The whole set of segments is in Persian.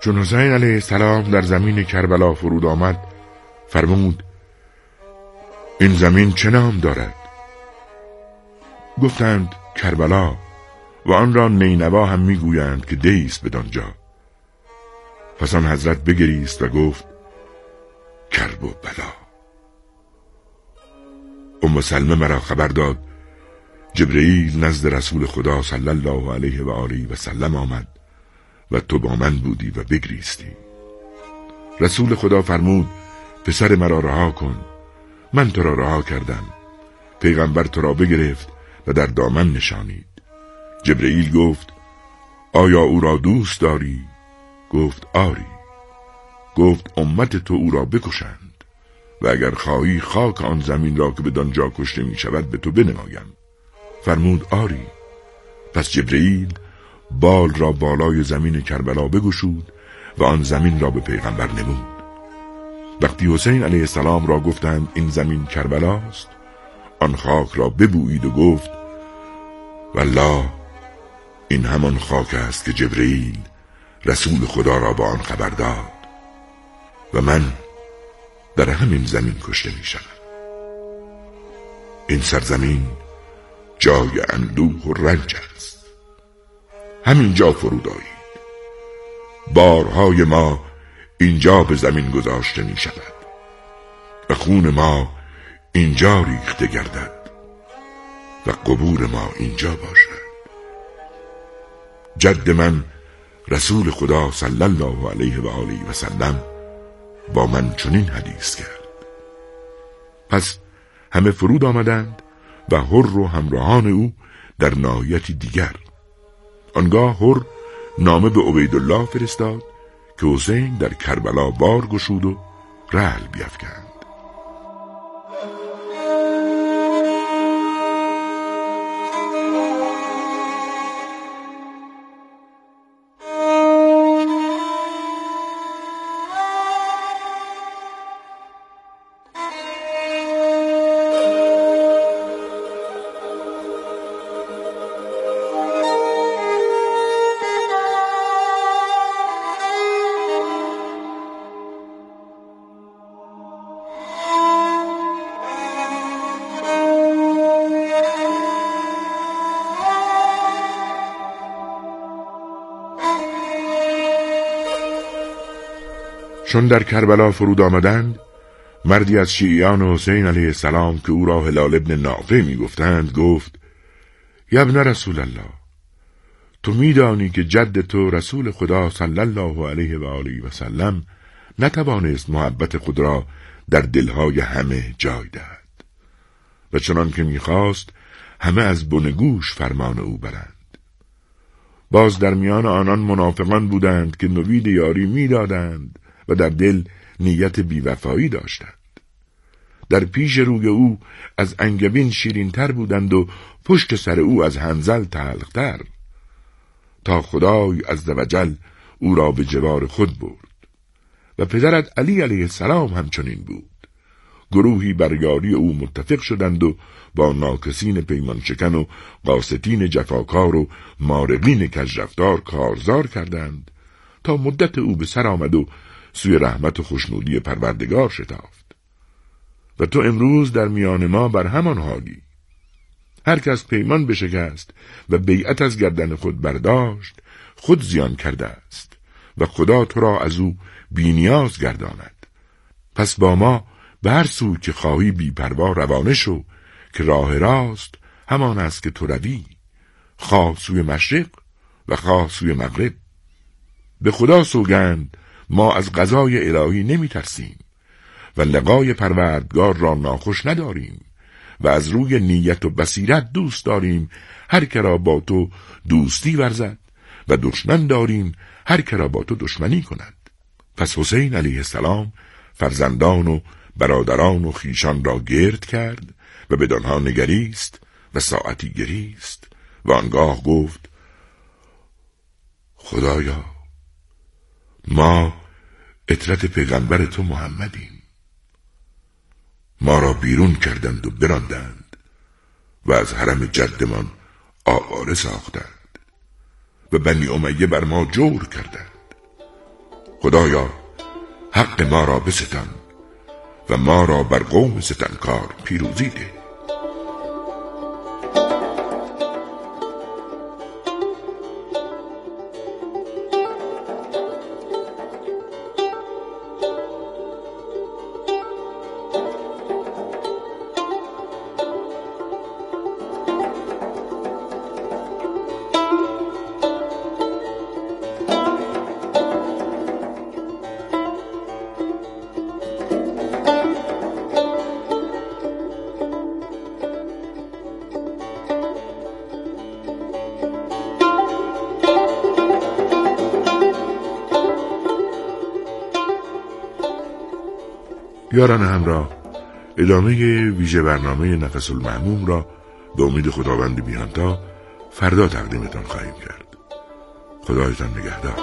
چون حسین علیه السلام در زمین کربلا فرود آمد فرمود: این زمین چه نام دارد؟ گفتند کربلا، و آن را نینوا هم میگویند که دیست بدانجا. پس آن حضرت بگریست و گفت: کرب و بلا. ام سلمه مرا خبر داد جبرئیل نزد رسول خدا صلی الله علیه و آله و سلم آمد و تو با من بودی و بگریستی. رسول خدا فرمود: پسر مرا رها کن. من تو را رها کردم. پیغمبر تو را بگرفت و در دامن نشانید. جبرئیل گفت: آیا او را دوست داری؟ گفت: آری. گفت: امت تو او را بکشند و اگر خواهی خاک آن زمین را که بدانجا کشته می شود به تو بنمایم. فرمود: آری. پس جبرئیل بال را بالای زمین کربلا بگشود و آن زمین را به پیغمبر نمود. وقتی حسین علیه السلام را گفتند این زمین کربلاست، آن خاک را ببویید و گفت: والله این همان خاک است که جبرئیل رسول خدا را با آن خبر داد و من در همین زمین کشته می شدم. این سرزمین جای اندوه و رنج است. همین جا فرود آیید. بارهای ما اینجا به زمین گذاشته می شود و خون ما اینجا ریخته گردد و قبور ما اینجا باشد. جد من رسول خدا صلی الله علیه و آله و سلم با من چنین حدیث کرد. پس همه فرود آمدند و حر و همراهان او در ناحیتی دیگر. آنگاه حر نامه به عبیدالله فرستاد که حسین در کربلا بار گشود و رحل بیفکند. چون در کربلا فرود آمدند، مردی از شیعیان حسین علیه السلام که او را هلال ابن نافع می گفتند گفت: یا ابن رسول الله، تو می دانی که جد تو رسول خدا صلی الله علیه و آله و سلم نتوانست محبت خود را در دلهای همه جای دهد و چنان که می خواست همه از بن گوش فرمان او برند. باز در میان آنان منافقان بودند که نوید یاری می دادند و در دل نیت بیوفایی داشتند. در پیش روی او از انگبین شیرین تر بودند و پشت سر او از حنظل تلخ تر، تا خدای عزوجل او را به جوار خود برد. و پدرت علی علیه السلام همچنین بود. گروهی بر یاری او متفق شدند و با ناکسین پیمان شکن و قاستین جفاکار و مارقین کژرفتار کارزار کردند تا مدت او به سر آمد و سوی رحمت و خوشنودی پروردگار شتافت. و تو امروز در میان ما بر همان حالی. هر کس پیمان بشکست و بیعت از گردن خود برداشت خود زیان کرده است و خدا تو را از او بی‌نیاز گرداند. پس با ما به هر سو که خواهی بی پروا روانه شو که راه راست همان است که تو روی، خواه سوی مشرق و خواه سوی مغرب. به خدا سوگند ما از قضای الهی نمی ترسیم و لقای پروردگار را ناخوش نداریم و از روی نیت و بصیرت دوست داریم هر که را با تو دوستی ورزد و دشمن داریم هر که را با تو دشمنی کند. پس حسین علیه السلام فرزندان و برادران و خیشان را گرد کرد و بدانها نگریست و ساعتی گریست و آنگاه گفت: خدایا، ما عترت پیغمبر تو محمدیم. ما را بیرون کردند و براندند و از حرم جدمان آواره ساختند و بنی امیه بر ما جور کردند. خدایا حق ما را بستان و ما را بر قوم ستمکار پیروزی ده. یاران همراه، ادامه ویژه برنامه نفس المهموم را به امید خداوند بی‌همتا فردا تقدیمتان خواهیم کرد. خدایتان نگهدار.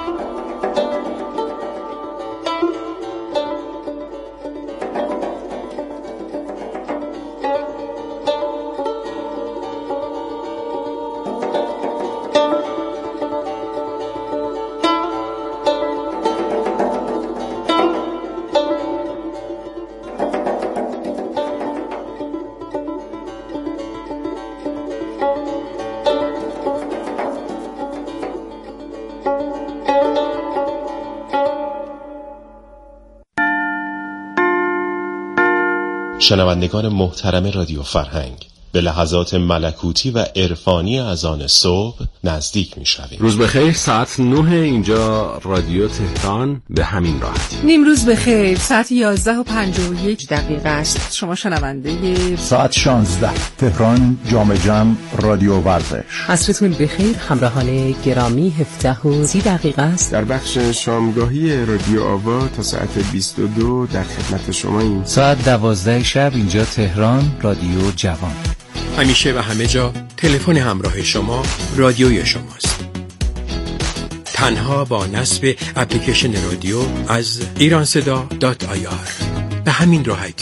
شنوندگان محترم رادیو فرهنگ، به لحظات ملکوتی و عرفانی اذان صبح نزدیک می‌شویم. روز بخیر، ساعت 9 اینجا رادیو تهران، به همین راحتی. نیم روز بخیر، ساعت 11:51 است. شما شنونده ساعت 16 تهران جام جم رادیو ورزش. عصرتون بخیر همراهان گرامی، 17:30 است. در بخش شامگاهی رادیو آوا تا ساعت 22 در خدمت شماییم. ساعت 12 شب اینجا تهران رادیو جوان. همیشه و همه جا تلفن همراه شما رادیوی شماست. تنها با نصب اپلیکیشن رادیو از ایرانصدا.ir به همین راحتی.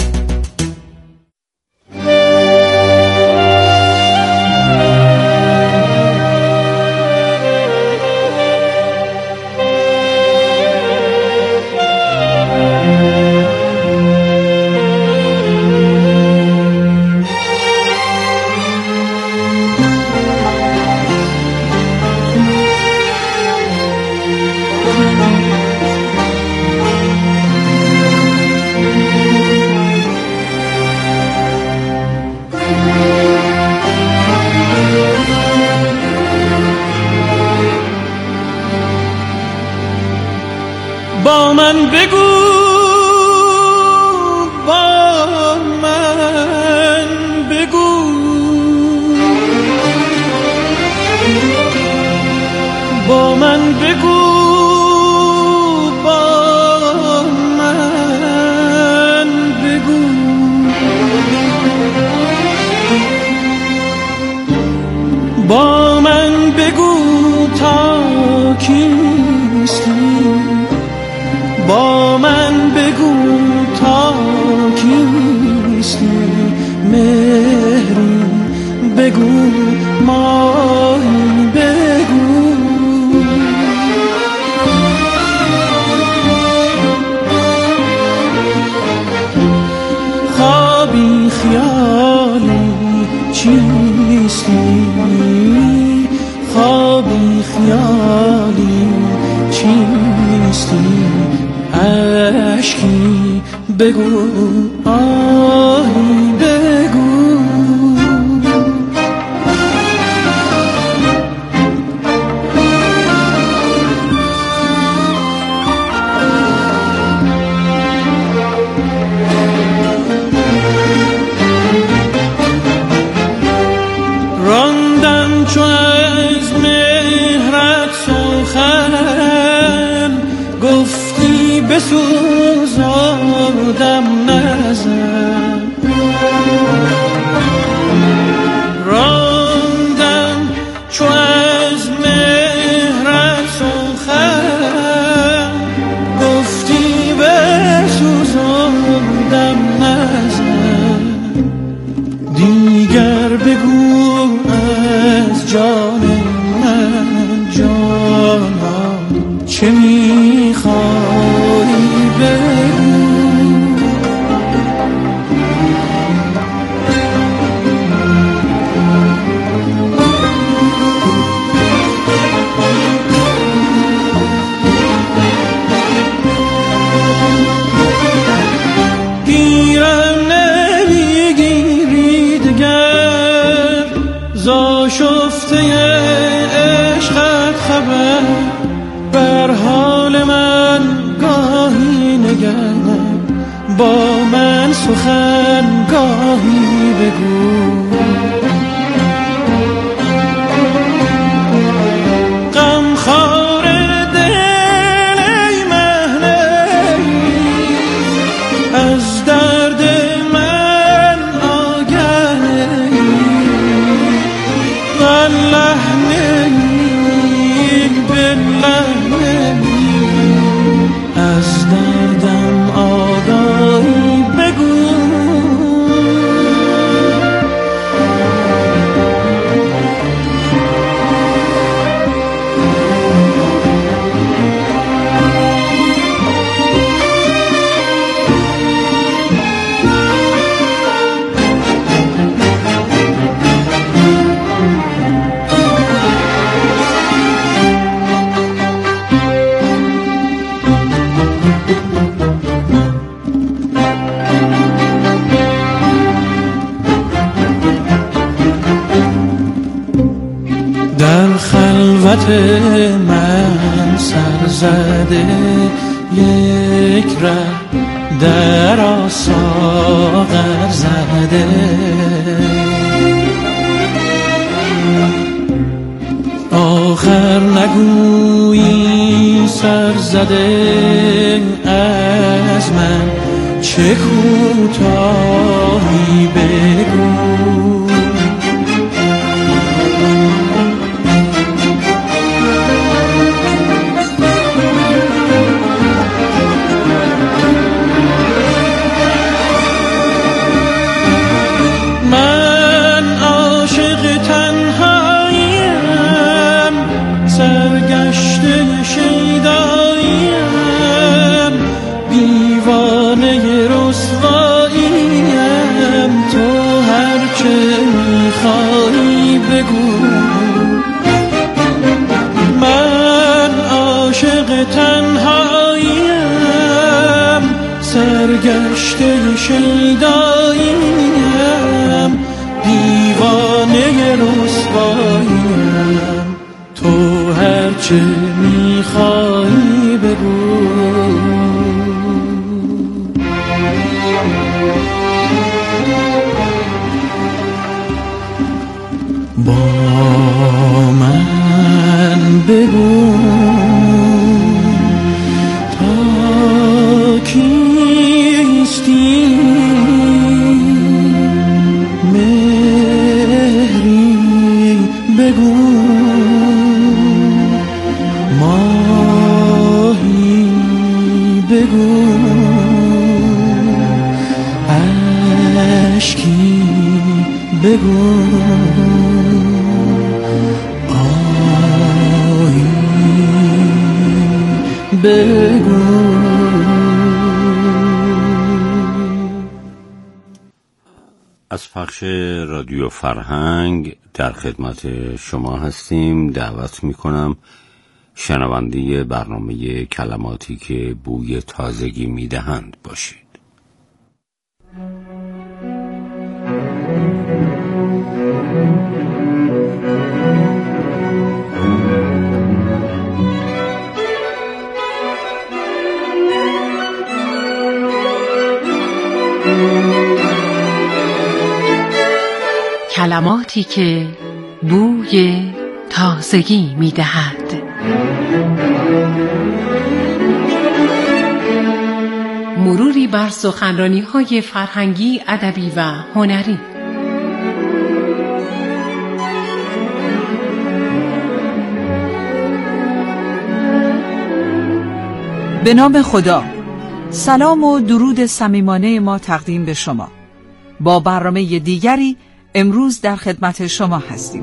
با من بگو، با من بگو، با من بگو، با من بگو، با من بگو تا کیستی، با من بگو تا کیستی، مهری بگو، ماهی بگو. خوابی خیالی چیستی، خوابی خیالی چیستی، اشکی بگو، آهی بگو. راندم چون از مهرت سخن، گفتی بسوز آدم نزن. راندم چون از مهرت سخن، گفتی بسوز آدم نزن. دیگر بگو از جان من، جانا چه میخوای؟ با من سخن گاهی بگو. غمخوار دل ای مهنه‌ای، از درد من آگه نی، والله نی بالله نی، از دردم آگاهی بگو. در خلوت من سر زده یک ره، در ساغر زده، آخر نگویی سر زده از من، چه کوتاهی بگو. من عاشق تنهاییم، سرگشته شیداییم، دیوانه رسواییم، تو هرچه میخوایی بگو. با من بگو تا کیستی، مهری بگو، ماهی بگو، عشقی بگو، بگو. از پخش رادیو فرهنگ در خدمت شما هستیم. دعوت میکنم شنونده برنامه کلماتی که بوی تازگی میدهند باشید. کلماتی که بوی تازگی می‌دهد. مروری بر سخنرانی‌های فرهنگی، ادبی و هنری. به نام خدا. سلام و درود صمیمانه ما تقدیم به شما. با برنامه دیگری امروز در خدمت شما هستیم.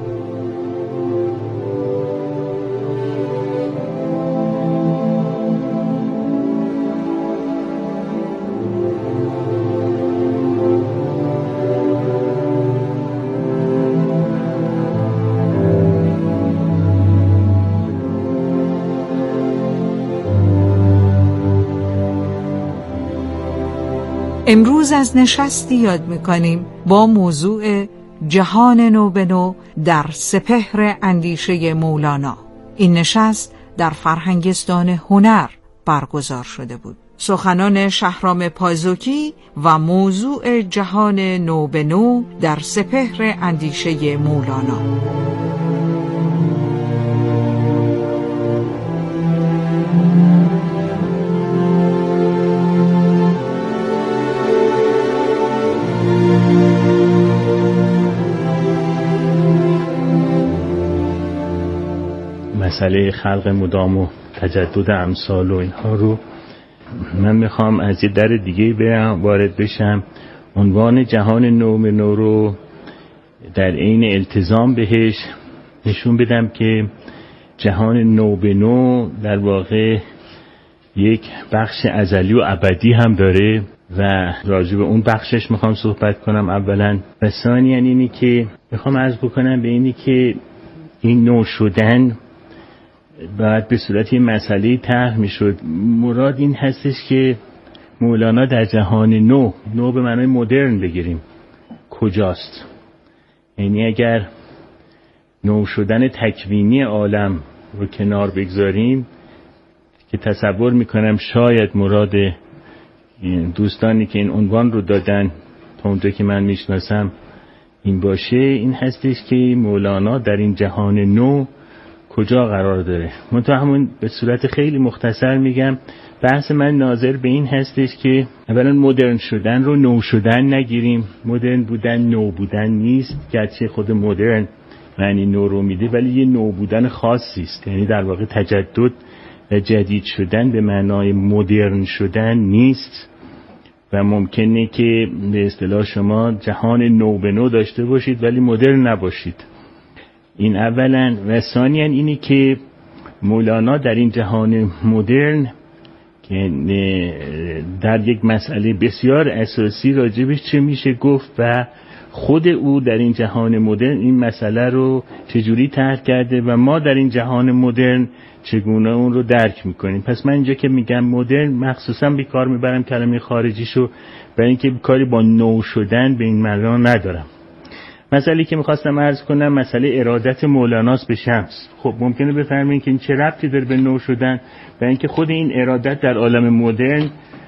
امروز از نشستی یاد می‌کنیم با موضوع جهان نو به نو در سپهر اندیشه مولانا. این نشست در فرهنگستان هنر برگزار شده بود. سخنان شهرام پازوکی و موضوع جهان نو به نو در سپهر اندیشه مولانا. مسئله خلق مدام و تجدد امثال و اینها رو من میخوام از یه در دیگه وارد بشم. عنوان جهان نو به نو رو در عین التزام بهش نشون بدم که جهان نو به نو در واقع یک بخش ازلی و ابدی هم داره و راجع به اون بخشش میخوام صحبت کنم اولا، و ثانیاً اینی که میخوام عرض بکنم به اینی که این نو شدن باید به صورت مسئله طرح میشد. مراد این هستش که مولانا در جهان نو به معنای مدرن بگیریم کجاست. یعنی اگر نو شدن تکوینی عالم رو کنار بگذاریم که تصور میکنم شاید مراد دوستانی که این عنوان رو دادن تا اونجا که من میشناسم این باشه، این هستش که مولانا در این جهان نو کجا قرار داره. منتها همون به صورت خیلی مختصر میگم، بحث من ناظر به این هستش که اولا مدرن شدن رو نو شدن نگیریم. مدرن بودن نو بودن نیست، گرچه خود مدرن معنی نو رو میده ولی یه نو بودن خاصی است. یعنی در واقع تجدد و جدید شدن به معنای مدرن شدن نیست و ممکنه که به اصطلاح شما جهان نو به نو داشته باشید ولی مدرن نباشید. این اولا. و ثانیاً اینی که مولانا در این جهان مدرن که در یک مسئله بسیار اساسی راجبش چه میشه گفت و خود او در این جهان مدرن این مسئله رو چجوری طرح کرده و ما در این جهان مدرن چگونه اون رو درک میکنیم. پس من اینجا که میگم مدرن مخصوصا به کار میبرم کلمه خارجیشو، برای اینکه کاری با نو شدن به این معنا ندارم. مسئله که میخواستم عرض کنم مسئله ارادت مولاناست به شمس. خب ممکنه بفرمایید که این چه ربطی داره به نو شدن؟ و اینکه خود این ارادت در عالم مدرن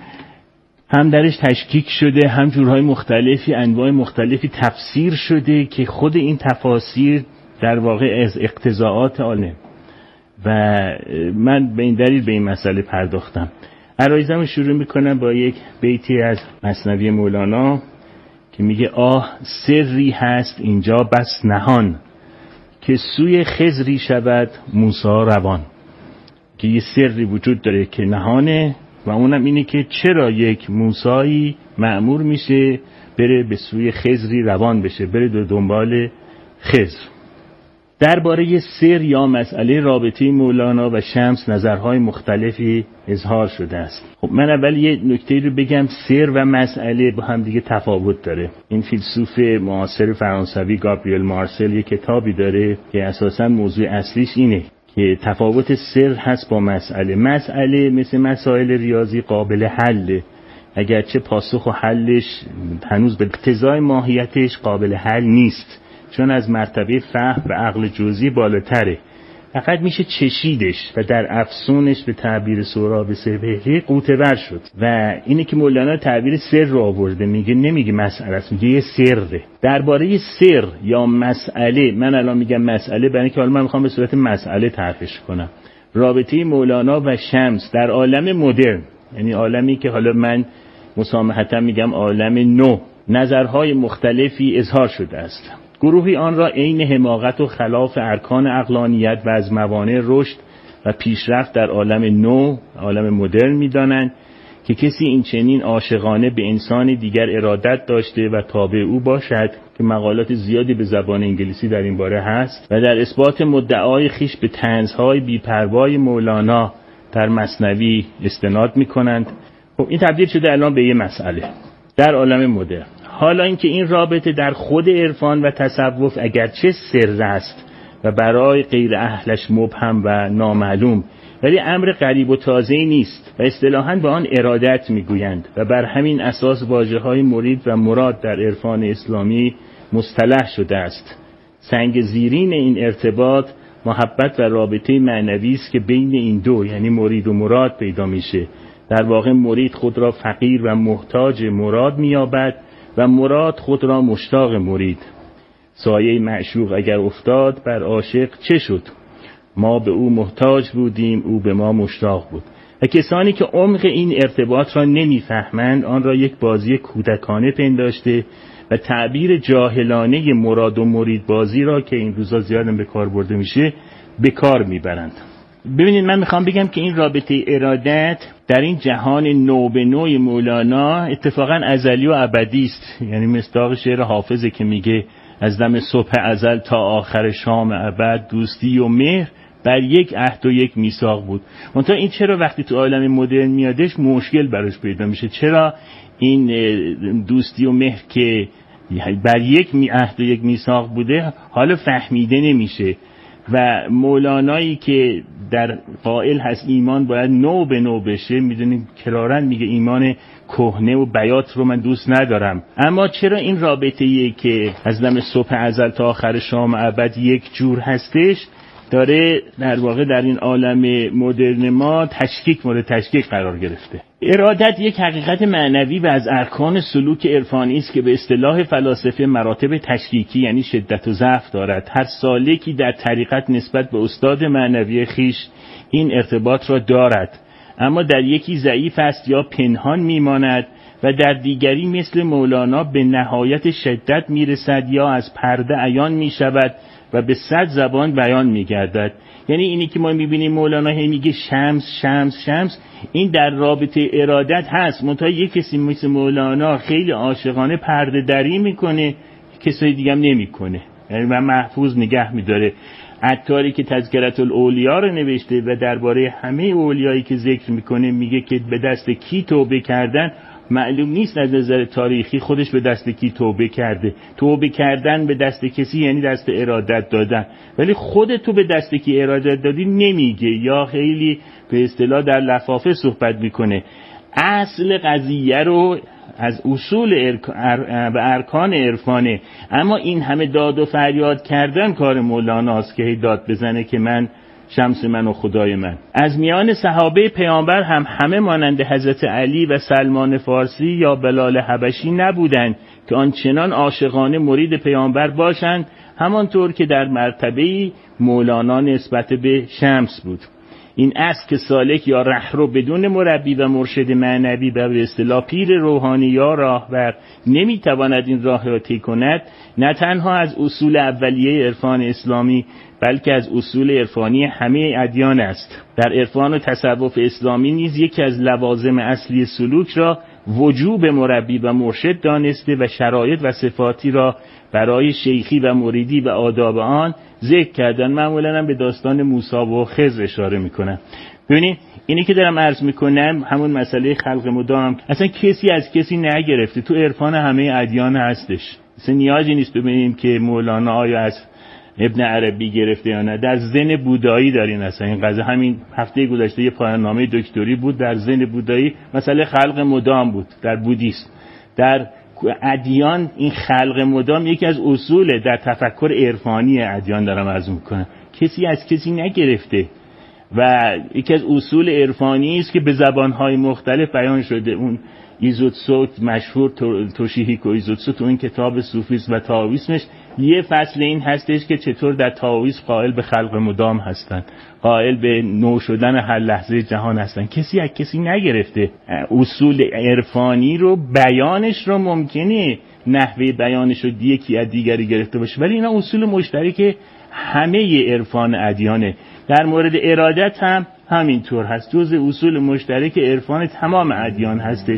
هم درش تشکیک شده، هم جورهای مختلفی انواع مختلفی تفسیر شده که خود این تفاسیر در واقع از اقتضاعات عالم و من به این دلیل به این مسئله پرداختم. عرایزم شروع میکنم با یک بیتی از مثنوی مولانا که میگه آه سری هست اینجا بس نهان که سوی خضری شود موسی روان. که یه سری وجود داره که نهانه و اونم اینه که چرا یک موسایی مأمور میشه بره به سوی خضری روان بشه، بره دنبال خضر. درباره سر یا مسئله رابطه مولانا و شمس نظرهای مختلفی اظهار شده است. خب من اول یه نکته رو بگم، سر و مسئله با هم دیگه تفاوت داره. این فیلسوف معاصر فرانسوی گابریل مارسل یه کتابی داره که اساساً موضوع اصلیش اینه که تفاوت سر هست با مسئله. مسئله مثل مسائل ریاضی قابل حله، اگرچه پاسخ و حلش هنوز به اقتضای ماهیتش قابل حل نیست، چون از مرتبه فهم و عقل جزئی بالاتره. فقط میشه چشیدش و در افسونش به تعبیر سهراب سپهری غوطه‌ور شد. و اینه که مولانا تعبیر سر رو آورده، میگه نمیگه مسئله است، میگه یه سره. درباره سر یا مسئله، من الان میگم مسئله برای اینکه حالا من میخوام به صورت مسئله طرحش کنم. رابطه مولانا و شمس در عالم مدرن، یعنی عالمی که حالا من مسامحتا میگم عالم نو، نظرهای مختلفی اظهار شده است. گروهی آن را عین حماقت و خلاف ارکان عقلانیت و از موانع رشد و پیشرفت در عالم نو، عالم مدرن می‌دانند که کسی این چنین عاشقانه به انسان دیگر ارادت داشته و تابع او باشد، که مقالات زیادی به زبان انگلیسی در این باره هست و در اثبات مدعای خیش به طنزهای بی‌پروای مولانا در مثنوی استناد می‌کنند. خب این تبدیل شده الان به یه مسئله در عالم مدرن. حالا اینکه این رابطه در خود عرفان و تصوف اگرچه سر است و برای غیر اهلش مبهم و نامعلوم، ولی امر غریب و تازه‌ای نیست و اصطلاحاً به آن ارادت میگویند و بر همین اساس واژه‌های مرید و مراد در عرفان اسلامی مصطلح شده است. سنگ زیرین این ارتباط محبت و رابطه معنوی است که بین این دو، یعنی مرید و مراد، پیدا میشه در واقع مرید خود را فقیر و محتاج مراد می‌یابد و مراد خود را مشتاق مرید. سایه معشوق اگر افتاد بر عاشق چه شد؟ ما به او محتاج بودیم، او به ما مشتاق بود. و کسانی که عمق این ارتباط را نمی‌فهمند آن را یک بازی کودکانه پنداشته و تعبیر جاهلانه مراد و مرید بازی را که این روزا زیادم به کار برده میشه به کار میبرند. ببینید، من میخوام بگم که این رابطه ارادت در این جهان نو به نوع مولانا اتفاقا ازلی و ابدی است. یعنی مصداق شعر حافظه که میگه از دم صبح ازل تا آخر شام ابد دوستی و مهر بر یک عهد و یک میثاق بود. منتها این چرا وقتی تو عالم مدرن میادش مشکل براش پیدا میشه؟ چرا این دوستی و مهر که بر یک عهد و یک میثاق بوده حالا فهمیده نمیشه؟ و مولانایی که در قائل هست ایمان باید نو به نو بشه، میدونیم کرارن میگه ایمان کهنه و بیات رو من دوست ندارم. اما چرا این رابطه‌ای که از دم صبح ازل تا آخر شام ابد یک جور هستش داره در واقع در این عالم مدرن ما مورد تشکیک قرار گرفته؟ ارادت یک حقیقت معنوی و از ارکان سلوک عرفانی است که به اصطلاح فلاسفه مراتب تشکیکی یعنی شدت و ضعف دارد. هر سالکی در طریقت نسبت به استاد معنوی خیش این ارتباط را دارد، اما در یکی ضعیف است یا پنهان میماند و در دیگری مثل مولانا به نهایت شدت میرسد یا از پرده عیان میشود و به 100 زبان بیان میگردد. یعنی اینی که ما میبینیم مولانا هی میگه شمس شمس شمس، این در رابطه ارادت هست. منتها یک کسی مثل مولانا خیلی عاشقانه پرده دری میکنه، کسی دیگه هم نمیکنه، یعنی من محفوظ نگه میداره. عطاری که تذکرة الاولیا رو نوشته و درباره همه اولیایی که ذکر میکنه میگه که به دست کی توبه کردن، معلوم نیست از نظر تاریخی خودش به دست کی توبه کرده. توبه کردن به دست کسی یعنی دست ارادت دادن، ولی خودت تو به دست کی ارادت دادی نمیگه، یا خیلی به اصطلاح در لفافه صحبت میکنه. اصل قضیه رو از اصول و ارکان عرفانه. اما این همه داد و فریاد کردن کار مولاناست که هی داد بزنه که من شمس من و خدای من. از میان صحابه پیامبر هم همه مانند حضرت علی و سلمان فارسی یا بلال حبشی نبودند که آنچنان عاشقانه مرید پیامبر باشند، همانطور که در مرتبه‌ای مولانا نسبت به شمس بود. این است که سالک یا رهرو بدون مربی و مرشد معنوی و به اصطلاح پیر روحانی یا راهبر نمیتواند این راه را طی کند، نه تنها از اصول اولیه عرفان اسلامی بلکه از اصول عرفانی همه ادیان است. در عرفان و تصوف اسلامی نیز یکی از لوازم اصلی سلوک را وجوب مربی و مرشد دانسته و شرایط و صفاتی را برای شیخی و مریدی و آداب آن ذکر کردن. معمولاً به داستان موسی و خضر اشاره میکنن. ببینید اینی که دارم عرض میکنم همون مسئله خلق مدام اصلا کسی از کسی نگرفته، تو عرفان همه ادیان هستش. اصلا نیازی نیست ببینیم که مولانا آیا از ابن عربی گرفته یا نه. در ذهن بودایی دارین اصلا این قضیه. همین هفته گذشته یه پایان نامه دکتری بود در ذهن بودایی، مسئله خلق مدام بود در بودیسم. در ادیان این خلق مدام یکی از اصول در تفکر عرفانی ادیان دارم عرض میکنم، کسی از کسی نگرفته و یکی از اصول عرفانی است که به زبانهای مختلف بیان شده. اون ایزوتسو مشهور توشیهیکو ایزوتسو تو این کتاب صوفیسم و تائویسمش یه فصل این هستش که چطور در تائویسم قائل به خلق مدام هستن، قائل به نو شدن هر لحظه جهان هستن. کسی از کسی نگرفته. اصول عرفانی رو بیانش رو ممکنه نحوه بیانش رو یکی از دیگری گرفته باشه، ولی اینا اصول مشترک همه عرفان ادیانه. در مورد ارادت هم همینطور هست، جزء اصول مشترک عرفان تمام ادیان هستش.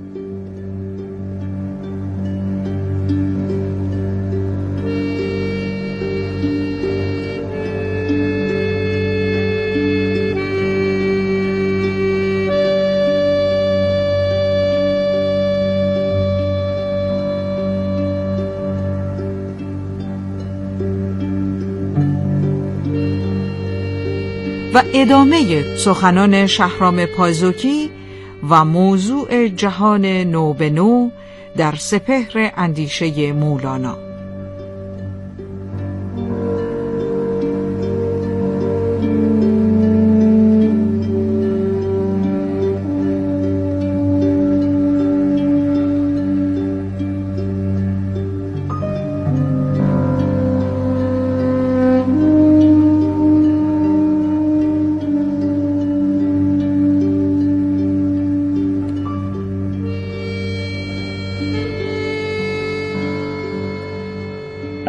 و ادامه سخنان شهرام پازوکی و موضوع جهان نو به نو در سپهر اندیشه مولانا.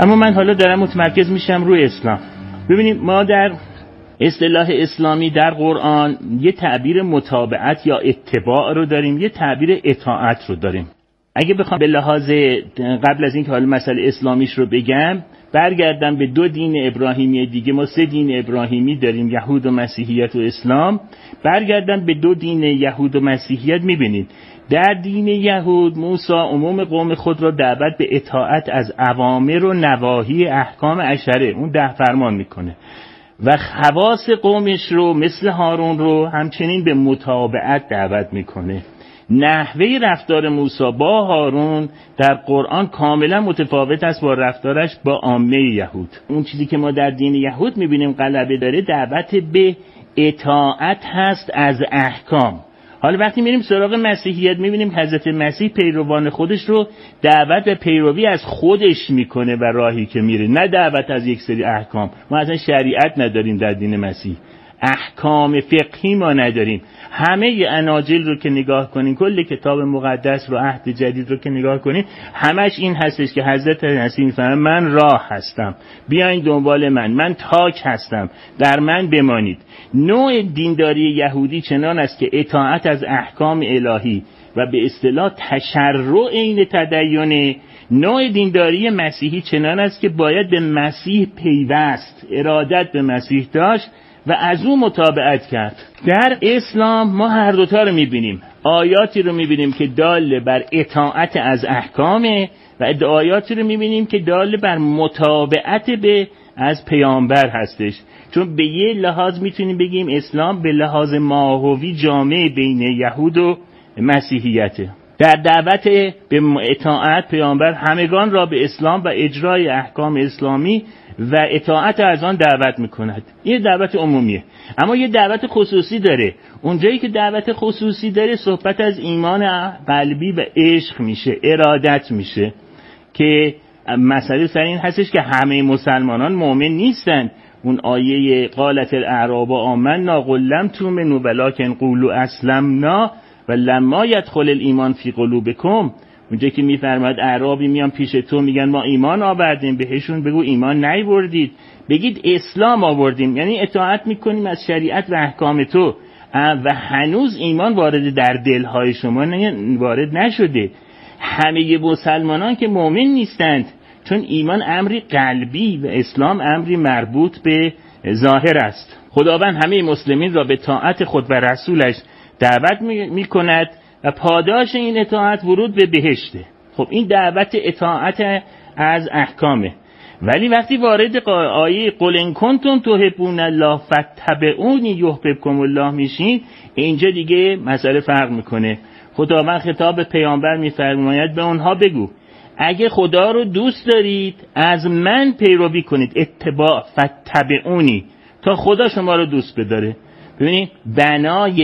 اما من حالا دارم متمرکز میشم روی اسلام. ببینید ما در اصطلاح اسلامی در قرآن یه تعبیر متابعت یا اتباع رو داریم، یه تعبیر اطاعت رو داریم. اگه بخوام به لحاظ قبل از اینکه حالا مسئله اسلامیش رو بگم برگردم به 2 دین ابراهیمی دیگه، ما 3 دین ابراهیمی داریم، یهود و مسیحیت و اسلام. برگردم به 2 دین یهود و مسیحیت، میبینید در دین یهود موسی عموم قوم خود را دعوت به اطاعت از اوامر و نواهی احکام عشره، اون 10 فرمان میکنه و خواص قومش رو مثل هارون رو همچنین به متابعت دعوت میکنه. نحوه رفتار موسی با هارون در قرآن کاملا متفاوت است با رفتارش با عامه یهود. اون چیزی که ما در دین یهود میبینیم غلبه داره دعوت به اطاعت هست از احکام. حالا وقتی میریم سراغ مسیحیت میبینیم حضرت مسیح پیروان خودش رو دعوت به پیروی از خودش میکنه و راهی که میره، نه دعوت از یک سری احکام. ما اصلا شریعت نداریم در دین مسیح، احکام فقهی ما نداریم. همه اناجیل رو که نگاه کنین، کل کتاب مقدس رو، عهد جدید رو که نگاه کنین، همش این هستش که حضرت مسیح میفرماید من راه هستم، بیاین دنبال من تاک هستم، در من بمانید. نوع دینداری یهودی چنان است که اطاعت از احکام الهی و به اصطلاح تشرع این تدین. نوع دینداری مسیحی چنان است که باید به مسیح پیوست، ارادت به مسیح داشت و از او متابعت کرد. در اسلام ما هر دوتا رو میبینیم. آیاتی رو میبینیم که دال بر اطاعت از احکامه و آیاتی رو میبینیم که دال بر متابعت به از پیامبر هستش. چون به یه لحاظ میتونیم بگیم اسلام به لحاظ ماهوی جامع بین یهود و مسیحیته. در دعوت به اطاعت پیامبر همگان را به اسلام و اجرای احکام اسلامی و اطاعت از آن دعوت میکند. این دعوت عمومیه. اما یه دعوت خصوصی داره. اونجایی که دعوت خصوصی داره صحبت از ایمان قلبی و عشق میشه، ارادت میشه، که مسئله سر این هستش که همه مسلمانان مؤمن نیستند. اون آیه قالت الاعراب آمنا قل لم تؤمنوا ولکن قولوا اسلمنا و لما يدخل الایمان فی قلوبکم، اونجایی که میفرماید اعرابی میان پیش تو میگن ما ایمان آوردیم، بهشون بگو ایمان نیاوردید، بگید اسلام آوردیم، یعنی اطاعت میکنیم از شریعت و احکام تو و هنوز ایمان وارد در دلهای شما وارد نشده. همه مسلمانان که مؤمن نیستند، چون ایمان امری قلبی و اسلام امری مربوط به ظاهر است. خداوند همه مسلمین را به طاعت خود و رسولش دعوت میکند و پاداش این اطاعت ورود به بهشته. خب این دعوت اطاعت از احکامه. ولی وقتی وارد آیه قل ان کنتم تحبون الله فاتبعونی یحببکم الله میشین، اینجا دیگه مسئله فرق میکنه. خداوند خطاب به پیامبر میفرماید به اونها بگو اگه خدا رو دوست دارید از من پیروی کنید، اتباع فتبعونی، تا خدا شما رو دوست بداره. ببینید بنای